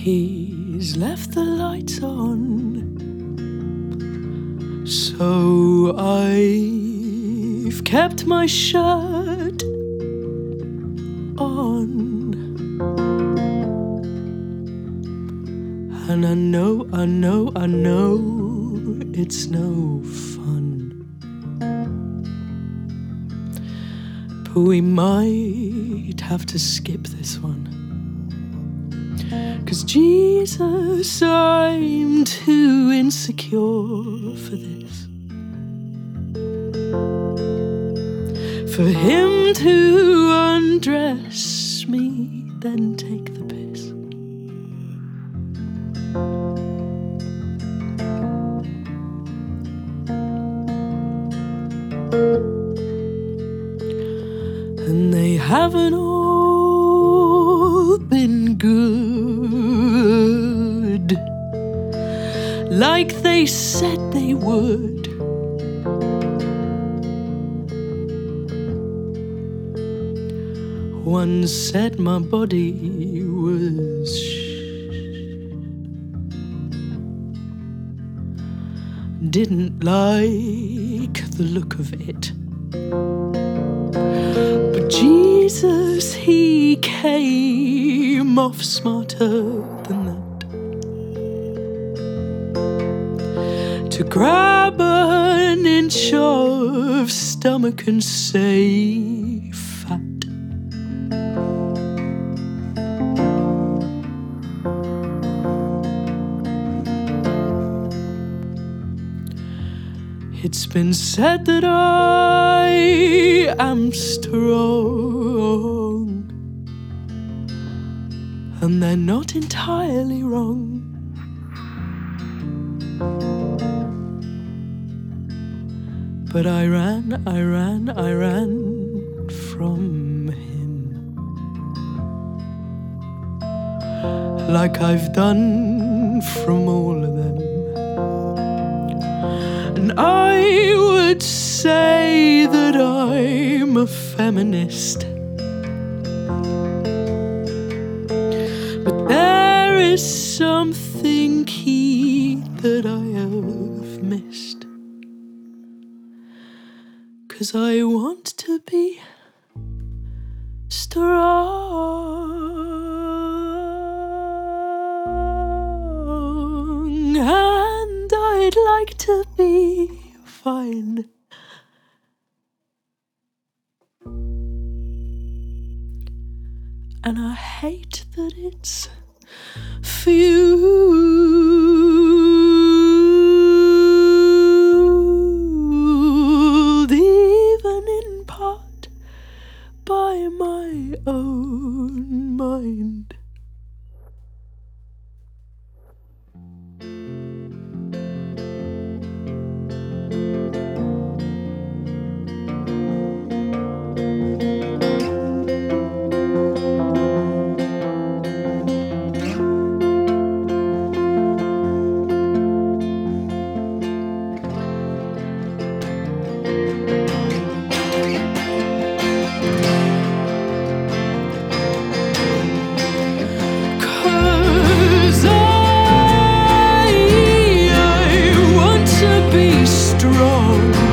He's left the lights on, so I've kept my shirt on. And I know it's no fun, but we might have to skip this one. 'Cause Jesus, I'm too insecure for this, for him to undress me, then take the piss. And they haven't all been good, like they said they would. One said my body was didn't like the look of it. But Jesus, he came off smarter than that, to grab an inch of stomach and say fat. It's been said that I am strong, and they're not entirely wrong. But I ran from him, like I've done from all of them. And I would say that I'm a feminist, but there is something key that I have missed, 'cause I want to be strong, and I'd like to be fine. And I hate that it's fueled, even in part, by my own mind. I want to be strong,